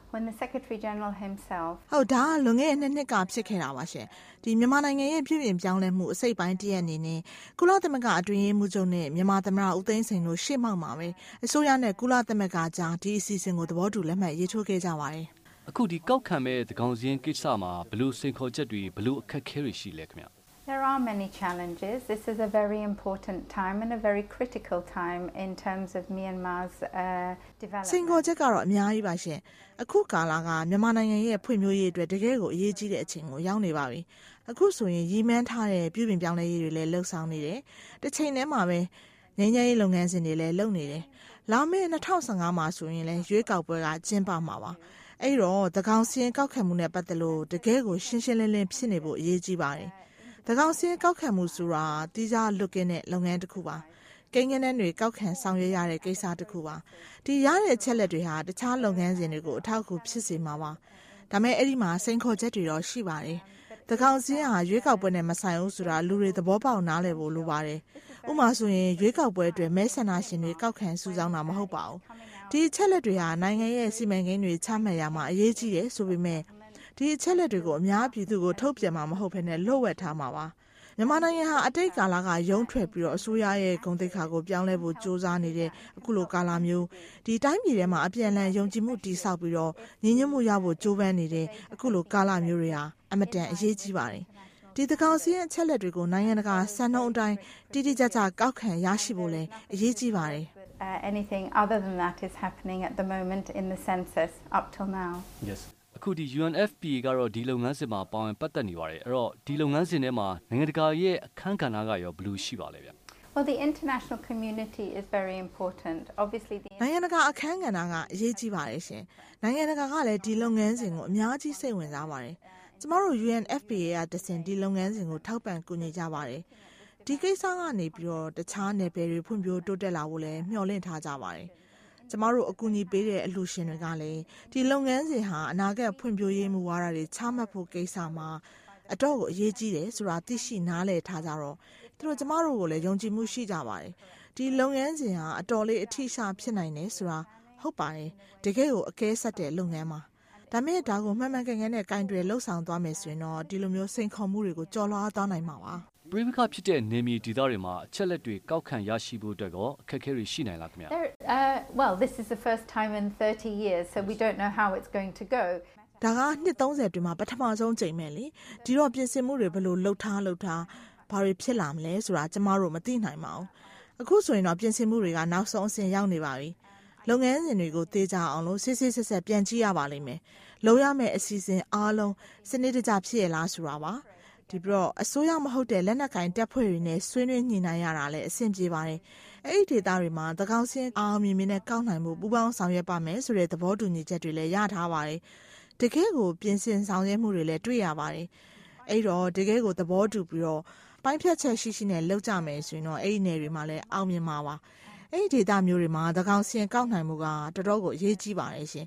when the Secretary General himself ဟုတ်ဒါလွန်ခဲ့တဲ့နှစ်ကဖြစ်ခဲ့တာပါရှင်ဒီမြန်မာနိုင်ငံရဲ့ပြည်ပြင်ပြောင်းလဲမှုအစိတ်ပိုင်းတရက်အနေနဲ့ကုလသမဂ္ဂအတွင်းရေးမှူးချုပ်နဲ့မြန်မာသမ္မတဦးသိန်းစိန်တို့ရှေ့မှောက်မှာပဲအစိုးရနဲ့ကုလသမဂ္ဂကြားဒီအစီအစဉ်ကိုသဘောတူလက်မှတ်ရေးထိုးခဲ့ကြပါတယ်အခုဒီကောက်ခံမဲ့သကောင်စင်းကိစ္စမှာဘလို့စိန်ခေါ်ချက်တွေဘလို့အခက်အခဲတွေရှိလဲခင်ဗျ There are many challenges. This is a very important time and a very critical time in terms of Myanmar's development. စိန်ခေါ်ချက်ကတော့အများကြီးပါရှင်အခုကာလကမြန်မာနိုင်ငံရဲ့ဖွံ့ဖြိုးရေးအတွက်တကယ်ကိုအရေးကြီးတဲ့အချိန်ကိုရောက်နေပါပြီအခုဆိုရင်ရည်မှန်းထားတဲ့ပြည်ပြင်ပြောင်းလဲရေးတွေလည်းလှုပ်ဆောင်နေတယ်တစ်ချိန်တည်းမှာပဲငြိမ်းချမ်းရေးလုပ်ငန်းစဉ်တွေလည်းလုပ်နေတယ်လာမယ့်2015မှာဆိုရင်လည်းရွေးကောက်ပွဲကကျင်းပမှာပါအဲ့တော့သကောင်စင်းကောက်ခံမှုနဲ့ပတ်သက်လို့တကယ်ကိုရှင်းရှင်းလင်းလင်းဖြစ်နေဖို့အရေးကြီးပါတယ်သကောင်စင်းကောက်ခံမှုဆိုတာတိကျလွတ်ကင်းတဲ့လုပ်ငန်းတစ်ခုပါကိန်းဂဏန်းတွေကောက်ခံဆောင်ရွက်ရတဲ့ကိစ္စတစ်ခုပါဒီရတဲ့အချက်လက်တွေဟာတခြားလုပ်ငန်းစဉ်တွေကိုအထောက်အကူဖြစ်စေမှာပါဒါပေမဲ့အဲ့ဒီမှာစိန်ခေါ်ချက်တွေတော့ရှိပါတယ်သကောင်စင်းဟာရွေးကောက်ပွဲနဲ့မဆိုင်ဘူးဆိုတာလူတွေသဘောပေါက်နားလည်ဖို့လိုပါတယ်ဥပမာဆိုရင်ရွေးကောက်ပွဲအတွက်မဲဆန္ဒရှင်တွေကောက်ခံစုဆောင်းတာမဟုတ်ပါဘူးဒီအချက်လက်တွေဟာနိုင်ငံရဲ့စီမံကိန်းတွေချမှတ်ရမှာအရေးကြီးတယ်ဆိုပေမဲ့ဒီအချက်လက်တွေကိုအများပြည်သူကိုထုတ်ပြန်မှာမဟုတ်ဘဲနဲ့လွှတ်ဝက်ထားမှာပါမြန်မာနိုင်ငံဟာအတိတ်ကာလကရုံးထွက်ပြီးတော့အစိုးရရဲ့ဂုဏ်သိက္ခာကိုပြောင်းလဲဖို့ကြိုးစားနေတဲ့အခုလိုကာလမျိုးဒီတိုင်းပြည်ထဲမှာအပြန်အလှန်ယုံကြည်မှုတည်ဆောက်ပြီးတော့ညီညွတ်မှုရဖို့ကြိုးပမ်းနေတဲ့အခုလိုကာလမျိုးတွေဟာအမတန်အရေးကြီးပါတယ်ဒီသကောင်စင်းအချက်လက်တွေကိုနိုင်ငံတကာစံနှုန်းအတိုင်းတိတိကျကျကောက်ခံရရှိဖို့လည်းအရေးကြီးပါတယ် anything other than that is happening at the moment in the census up till now. Yes. အခုဒီ UNFPA ကတော့ဒီလုပ်ငန်းစဉ်မှာပါဝင်ပတ်သက်နေပါတယ်အဲ့တော့ဒီလုပ်ငန်းစဉ်ထဲမှာနိုင်ငံတကာရဲ့အခမ်းကဏ္ဍကရောဘယ်လိုရှိပါလဲဗျ Well, the international community is very important. Obviously, the နိုင်ငံတကာအခမ်းကဏ္ဍကအရေးကြီးပါတယ်ရှင်နိုင်ငံတကာကလည်းဒီလုပ်ငန်းစဉ်ကိုအများကြီးစိတ်ဝင်စားပါတယ်ကျမတို့ UNFPA ကတစင်ဒီလုပ်ငန်းစဉ်ကိုထောက်ပံ့ကူညီကြပါတယ်ဒီကိစ္စကနေပြီးတော့တခြားနယ်ပယ်တွေဖွံ့ဖြိုးတိုးတက်လာဖို့လည်းမျှော်လင့်ထားကြပါတယ်ကျမတို့အကူအညီပေးတဲ့အလှူရှင်တွေကလည်းဒီလုပ်ငန်းစဉ်ဟာအနာဂတ်ဖွံ့ဖြိုးရေးမူဝါဒတွေချမှတ်ဖို့ကိစ္စမှာအတော့ကိုအရေးကြီးတယ်ဆိုတာသိရှိနားလည်ထားကြတော့သူတို့ကျမတို့ကိုလည်းယုံကြည်မှုရှိကြပါတယ်ဒီလုပ်ငန်းစဉ်ဟာအတော်လေးအထိရှာဖြစ်နိုင်တယ်ဆိုတာဟုတ်ပါတယ်တကယ်ကိုအကဲဆက်တဲ့လုပ်ငန်းပါဒါမဲ့ဒါကိုမှန်မှန်ကန်ကန်နဲ့ကင်တွယ်လှုပ်ဆောင်သွားမယ်ဆိုရင်တော့ဒီလိုမျိုးစိန်ခေါ်မှုတွေကိုကျော်လွှားသွားနိုင်မှာပါပရိပခဖြစ်တဲ့နေမြေဒေသတွေမှာအချက်လက်တွေကောက်ခံရရှိဖို့အတွက်ရောအခက်အခဲတွေရှိနိုင်လားခင်ဗျာ well, this is the first time in 30 years, so we don't know how it's going to go. ဒါကနှစ်30အတွင်းမှာပထမဆုံးချိန်ပဲလေဒီတော့ပြင်ဆင်မှုတွေဘယ်လိုလှုပ်ထားဘာတွေဖြစ်လာမလဲဆိုတာကျမတို့မသိနိုင်ပါဘူးအခုဆိုရင်တော့ပြင်ဆင်မှုတွေကနောက်ဆုံးအဆင့်ရောက်နေပါပြီလုပ်ငန်းစဉ်တွေကိုသေချာအောင်လို့စစ်ဆက်ပြန်ကြည့်ရပါလိမ့်မယ်လုပ်ရမယ့်အစီအစဉ်အားလုံးစနစ်တကျဖြစ်ရလားဆိုတာပါဒီပြီးတော့အစိုးရမဟုတ်တဲ့လက်နက်ကင်တပ်ဖွဲ့တွေနဲ့ဆွေးနွေးညှိနှိုင်းရတာလည်းအဆင်ပြေပါတယ်အဲ့ဒီဒေသတွေမှာသကောင်စင်းအောင်မြင်နဲ့ကောက်နိုင်မှုပူးပေါင်းဆောင်ရွက်ပါမယ်ဆိုတဲ့သဘောတူညီချက်တွေလည်းရထားပါတယ်တကယ်ကိုပြင်ဆင်ဆောင်ရွက်မှုတွေလည်းတွေ့ရပါတယ်အဲ့တော့တကယ်ကိုသဘောတူပြီးတော့ပိုင်းဖြတ်ချက်ရှိနဲ့လောက်ကြမယ်ဆိုရင်တော့အဲ့ဒီနယ်တွေမှာလည်းအောင်မြင်မှာပါအဲ့ဒီဒေသမျိုးတွေမှာသကောင်စင်းကောက်နိုင်မှုကတော်တော်ကိုအရေးကြီးပါတယ်ရှင်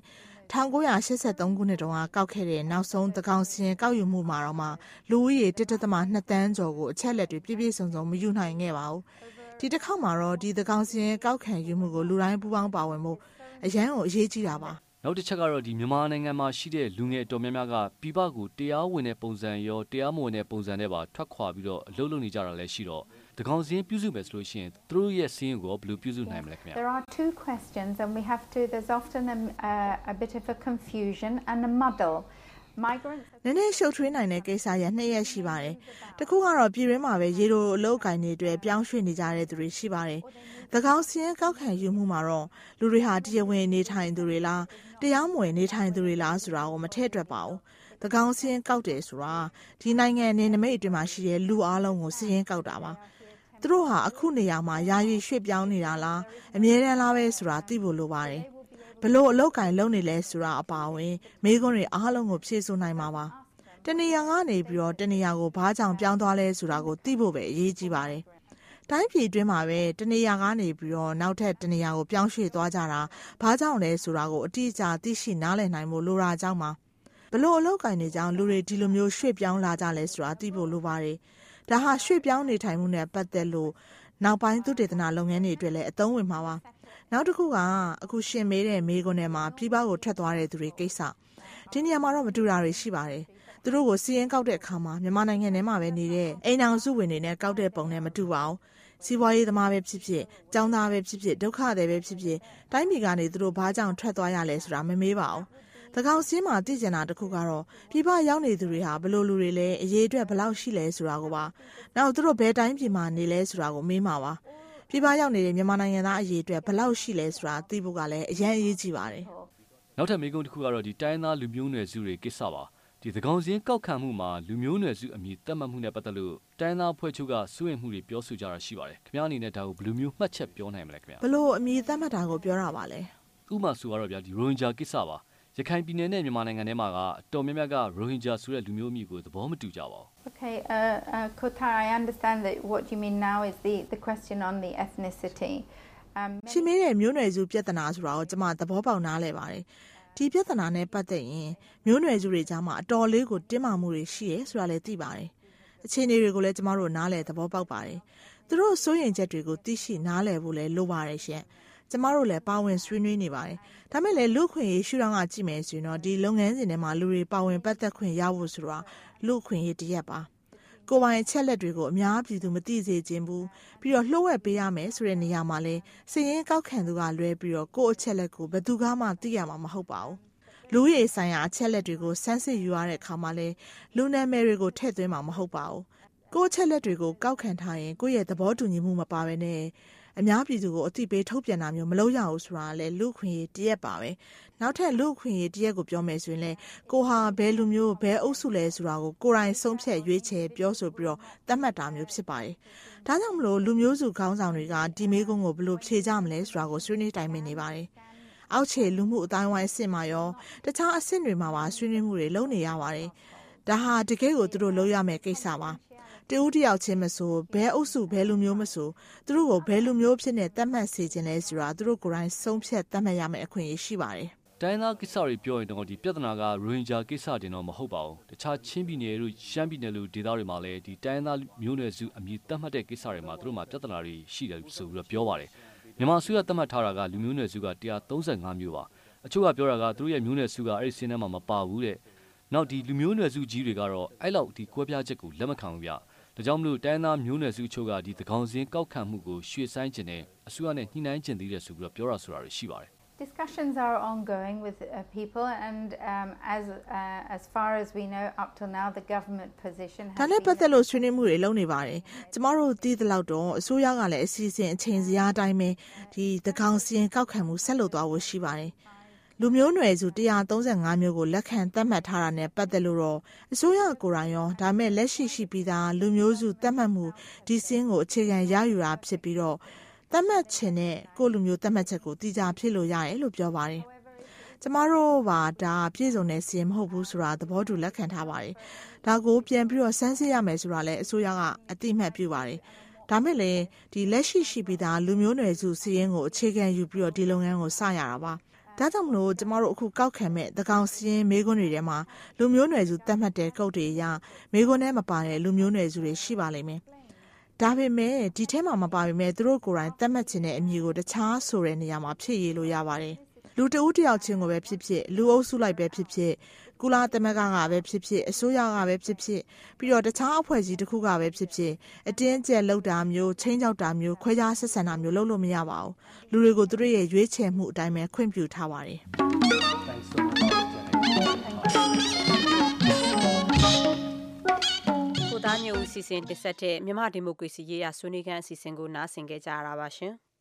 1983ခုနှစ်တုန်းကကောက်ခဲ့တဲ့နောက်ဆုံးသကောင်စင်းကောက်ယူမှုမှာတော့မှလူဦးရေ1.2 တန်းကျော်ကိုအချက်လက်တွေပြည့်စုံမယူနိုင်ခဲ့ပါဘူးဒီတစ်ခေါက်မှာတော့ဒီသကောင်စင်းကောက်ခံယူမှုကိုလူတိုင်းပူးပေါင်းပါဝင်မှုအရန်ကိုအရေးကြီးတာပါနောက်တစ်ချက်ကတော့ဒီမြန်မာနိုင်ငံမှာရှိတဲ့လူငယ်တော်များများကပြည်ပကိုတရားဝင်တဲ့ပုံစံရောတရားမဝင်တဲ့ပုံစံနဲ့ပါထွက်ခွာပြီးတော့အလုပ်လုပ်နေကြတာလည်းရှိတော့သကောင်စင်းပြုစုမယ်ဆိုလို့ရှိရင်သူတို့ရဲ့စင်းကိုဘယ်လိုပြုစုနိုင်မလဲခင်ဗျာ There are two questions and we have to there's often a bit of a confusion and a muddle migrants နည်းနည်းရှုပ်ထွေးနိုင်တဲ့ကိစ္စရ2ရက်ရှိပါတယ်တခုကတော့ပြည်တွင်းမှာပဲရေလိုအလုပ်ကိုင်နေတွေပြောင်းရွှေ့နေကြတဲ့သူတွေရှိပါတယ်သကောင်စင်းကောက်ခံယူမှုမှာတော့လူတွေဟာတရားဝင်နေထိုင်သူတွေလားတရားမဝင်နေထိုင်သူတွေလားဆိုတာကိုမထည့်တွက်ပါဘူးသကောင်စင်းကောက်တယ်ဆိုတာဒီနိုင်ငံနေနမိတ်အတွင်းမှာရှိတဲ့လူအလုံးကိုစည်းရင်းကောက်တာပါသူတို့ဟာအခုနေရာမှာယာယီရွှေ့ပြောင်းနေတာလားအမြဲတမ်းလားပဲဆိုတာသိဖို့လိုပါတယ်ဘလို့အလောက်ကင်လုံးနေလဲဆိုတာအပါအဝင်မိခွန်းတွေအားလုံးကိုဖြည့်ဆို့နိုင်မှာပါတနေရာကနေပြီးတော့တနေရာကိုဘာကြောင့်ပြောင်းသွားလဲဆိုတာကိုသိဖို့ပဲအရေးကြီးပါတယ်တိုင်းပြည်အတွင်းမှာပဲတနေရာကနေပြီးတော့နောက်ထပ်တနေရာကိုပြောင်းရွှေ့သွားကြတာဘာကြောင့်လဲဆိုတာကိုအတိအကျသိရှိနားလည်နိုင်ဖို့လိုတာကြောင့်ပါဘလို့အလောက်ကင်နေကြောင်းလူတွေဒီလိုမျိုးရွှေ့ပြောင်းလာကြလဲဆိုတာသိဖို့လိုပါတယ်ဒါဟာရွှေ့ပြောင်းနေထိုင်မှုနဲ့ပတ်သက်လို့နောက်ပိုင်းသုတေသနလုပ်ငန်းတွေအတွက်လည်းအသုံးဝင်မှာပါနောက်တစ်ခုကအခုရှင်မေးတဲ့မေးခွန်းထဲမှာပြည်ပကိုထွက်သွားတဲ့သူတွေကိစ္စဒီနေရာမှာတော့မတူတာတွေရှိပါတယ်သူတို့ကိုစီးရင်ကောက်တဲ့အခါမှာမြန်မာနိုင်ငံထဲမှာပဲနေတဲ့အိမ်အောင်စုဝင်တွေနဲ့ကောက်တဲ့ပုံနဲ့မတူပါဘူးစီးပွားရေးသမားပဲဖြစ်ဖြစ်ကျောင်းသားပဲဖြစ်ဖြစ်ဒုက္ခသည်ပဲဖြစ်ဖြစ်တိုင်းပြည်ကနေသူတို့ဘာကြောင့်ထွက်သွားရလဲဆိုတာမမေးပါဘူးတကောင်စင်းမှာသိကျင်တာတစ်ခုကတော့ပြည်ပရောက်နေသူတွေဟာဘလို့လူတွေလဲအရေးအတွက်ဘလောက်ရှိလဲဆိုတာကိုပါနောက်သူတို့ဘယ်တိုင်းပြည်မှာနေလဲဆိုတာကိုမေးမှာပါပြည်ပရောက်နေတဲ့မြန်မာနိုင်ငံသားအရေးအတွက်ဘလောက်ရှိလဲဆိုတာသိဖို့ကလည်းအရင်အရေးကြီးပါတယ်နောက်ထပ်မိကုန်းတစ်ခုကတော့ဒီတိုင်းသားလူမျိုးနွယ်စုတွေကိစ္စပါဒီသကောင်စင်းကောက်ခံမှုမှာလူမျိုးနွယ်စုအမည်သတ်မှတ်မှုနဲ့ပတ်သက်လို့တိုင်းသားဖွဲ့ချုပ်ကစိုးရိမ်မှုတွေပြောဆိုကြတာရှိပါတယ်ခင်ဗျားအနေနဲ့ဒါကိုဘယ်လိုမျိုးမှတ်ချက်ပြောနိုင်မလဲခင်ဗျာဘလို့အမည်သတ်မှတ်တာကိုပြောတာပါလဲဥပမာဆိုတော့ဗျာဒီရိုဟင်ဂျာကိစ္စပါရခိုင်ပြည်နယ်နဲ့မြန်မာနိုင်ငံထဲမှာကအတော်များများကရိုဟင်ဂျာဆိုတဲ့လူမျိုးအမည်ကိုသဘောမတူကြပါဘူး Okay, Kothar, I understand that what you mean now is the question on the ethnicity. ရှင်မေးတဲ့မျိုးနွယ်စုပြဿနာဆိုတာကိုကျွန်မသဘောပေါက်နားလည်ပါတယ်ဒီပြဿနာနဲ့ပတ်သက်ရင်မျိုးနွယ်စုတွေကြားမှာအတော်လေးကိုတင်းမာမှုတွေရှိရဲဆိုတာလည်းသိပါတယ်အခြေအနေတွေကိုလည်းကျွန်မတို့နားလည်သဘောပေါက်ပါတယ်သူတို့စိုးရိမ်ချက်တွေကိုသိရှိနားလည်ဖို့လည်းလိုပါတယ်ရှင်ကျမတို့လည်းပါဝင်ဆွေးနွေးနေပါတယ်ဒါမဲ့လည်းလူခွင့်ရေးရှုထောင့်ကကြည့်မယ်ဆိုရင်တော့ဒီလုပ်ငန်းစဉ်ထဲမှာလူတွေပါဝင်ပတ်သက်ခွင့်ရဖို့ဆိုတာလူခွင့်ရေးတရက်ပါကိုပိုင်အချက်လက်တွေကိုအများပြည်သူမသိစေခြင်းဘူးပြီးတော့လှုပ်ဝက်ပေးရမယ်ဆိုတဲ့နေရာမှာလဲစည်ရင်းကောက်ခံသူကလွဲပြီးတော့ကိုယ့်အချက်လက်ကိုဘယ်သူကမှသိရမှာမဟုတ်ပါဘူးလူရေးဆိုင်ရာအချက်လက်တွေကိုစမ်းစစ်ယူရတဲ့အခါမှာလဲလူနာမည်တွေကိုထည့်သွင်းမှာမဟုတ်ပါဘူးကိုယ့်အချက်လက်တွေကိုကောက်ခံထားရင်ကိုယ့်ရဲ့သဘောတူညီမှုမပါဘဲနဲ့အများပြည်သူကိုအသိပေးထုတ်ပြန်တာမျိုးမလုပ်ရဘူးဆိုတာလဲလူခွင့်ရေးတရက်ပါပဲနောက်ထပ်လူခွင့်ရေးတရက်ကိုပြောမယ်ဆိုရင်လဲကိုဟာဘယ်လူမျိုးဘယ်အုပ်စုလဲဆိုတာကိုကိုယ်တိုင်ဆုံးဖြတ်ရွေးချယ်ပြောဆိုပြီးတော့သတ်မှတ်တာမျိုးဖြစ်ပါတယ်ဒါကြောင့်မလို့လူမျိုးစုခေါင်းဆောင်တွေကဒီမေးခွန်းကိုဘယ်လိုဖြေကြမလဲဆိုတာကိုဆွေးနွေးတိုင်ပင်နေပါတယ်အောက်ခြေလူမှုအတိုင်းဝိုင်းအဆင့်မှာရောတခြားအဆင့်တွေမှာပါဆွေးနွေးမှုတွေလုပ်နေရပါတယ်ဒါဟာတကယ်ကိုသူတို့လုပ်ရမယ့်ကိစ္စပါတူတယောက်ချင်းမဆိုဘဲအုပ်စုဘဲလူမျိုးမဆိုသူတို့ကိုဘဲလူမျိုးဖြစ်နေတတ်မှတ်စေခြင်းလဲဆိုတာသူတို့ကိုယ်တိုင်ဆုံးဖြတ်တတ်မှတ်ရမယ့်အခွင့်အရေးရှိပါတယ်တိုင်းသားကိစ္စတွေပြောရင်တော့ဒီပြဿနာကရိုဟင်ဂျာကိစ္စတင်တော့မဟုတ်ပါဘူးတခြားချင်းပြည်နယ်တို့ရှမ်းပြည်နယ်လိုဒေသတွေမှာလည်းဒီတိုင်းသားမျိုးနွယ်စုအမည်သတ်မှတ်တဲ့ကိစ္စတွေမှာသူတို့မှာပြဿနာတွေရှိတယ်ဆိုပြီးတော့ပြောပါတယ်မြန်မာအစိုးရသတ်မှတ်ထားတာကလူမျိုးနွယ်စုက135မျိုးပါအချို့ကပြောတာကသူတို့ရဲ့မျိုးနွယ်စုကအဲ့ဒီစင်းထဲမှာမပါဘူးတဲ့နောက်ဒီလူမျိုးနွယ်စုကြီးတွေကတော့အဲ့လောက်ဒီကွဲပြားချက်ကိုလက်မခံဘူးဗျဒါကြောင့်မလို့တိုင်းသားမျိုးနွယ်စုချို့ကဒီသကောင်စင်းကောက်ခံမှုကိုရွှေ့ဆိုင်းခြင်းနဲ့အစိုးရနဲ့ညှိနှိုင်းခြင်းသေးတယ်ဆိုပြီးတော့ပြောတာဆိုတာတွေရှိပါတယ် Discussions are ongoing with people and as far as we know up till now the government position has ဒါနဲ့ပတ်သက်လို့ဆွေးနွေးမှုတွေလုပ်နေပါတယ်ကျမတို့သိသလောက်တော့အစိုးရကလည်းအစီအစဉ်အချိန်စရာအတိုင်းပဲဒီသကောင်စင်းကောက်ခံမှုဆက်လုပ်သွားဖို့ရှိပါတယ်လူမျိုးနွယ်စု135မျိုးကိုလက်ခံသတ်မှတ်ထားတာနဲ့ပတ်သက်လို့တော့အစိုးရကိုယ်တိုင်ရောဒါမဲ့လက်ရှိရှိပြီးသားလူမျိုးစုသတ်မှတ်မှုဒီစင်းကိုအခြေခံရယူတာဖြစ်ပြီးတော့သတ်မှတ်ခြင်းနဲ့ကိုလူမျိုးသတ်မှတ်ချက်ကိုတည်ကြဖြစ်လို့ရတယ်လို့ပြောပါတယ်ကျမတို့ပါဒါပြည့်စုံတဲ့စီရင်မဟုတ်ဘူးဆိုတာသဘောတူလက်ခံထားပါတယ်ဒါကိုပြန်ပြီးတော့စမ်းစစ်ရမယ်ဆိုတာလည်းအစိုးရကအတိအမှတ်ပြုပါတယ်ဒါမဲ့လည်းဒီလက်ရှိရှိပြီးသားလူမျိုးနွယ်စုစီရင်ကိုအခြေခံယူပြီးတော့ဒီလုပ်ငန်းကိုစရတာပါဒါကြောင့်မလို့ကျမတို့အခုကောက်ခံမဲ့သကောင်စီရင်မေးခွန်းတွေထဲမှာလူမျိုးနွယ်စုသတ်မှတ်တဲ့ကုတ်တွေအရမေးခွန်းထဲမှာပါတဲ့လူမျိုးနွယ်စုတွေရှိပါလိမ့်မယ်ဒါပေမဲ့ဒီထဲမှာမပါပေမဲ့သူတို့ကိုယ်တိုင်သတ်မှတ်ခြင်းတဲ့အမည်ကိုတခြားဆိုတဲ့နေရာမှာဖြည့်ရေးလို့ရပါတယ်လူတဦးတယောက်ချင်းကိုပဲဖြစ်ဖြစ်လူအုပ်စုလိုက်ပဲဖြစ်ဖြစ်ကုလသမဂ္ဂကပဲဖြစ်ဖြစ်အစိုးရကပဲဖြစ်ဖြစ်ပြီးတော့တခြားအဖွဲ့အစည်းတစ်ခုကပဲဖြစ်ဖြစ်အတင်းကျပ်လောက်တာမျိုးချင်းချောက်တာမျိုးခွဲခြားဆက်ဆံတာမျိုးလုပ်လို့မရပါဘူးလူတွေကိုသူတို့ရဲ့ရွေးချယ်မှုအတိုင်းပဲခွင့်ပြုထားပါတယ်ကိုသားညိုဦးစီစဉ်တင်ဆက်တဲ့မြန်မာဒီမိုကရေစီရေးရာဆွေးနွေးခန်းအစီအစဉ်ကိုနားဆင်ကြကြရတာပါရှင်။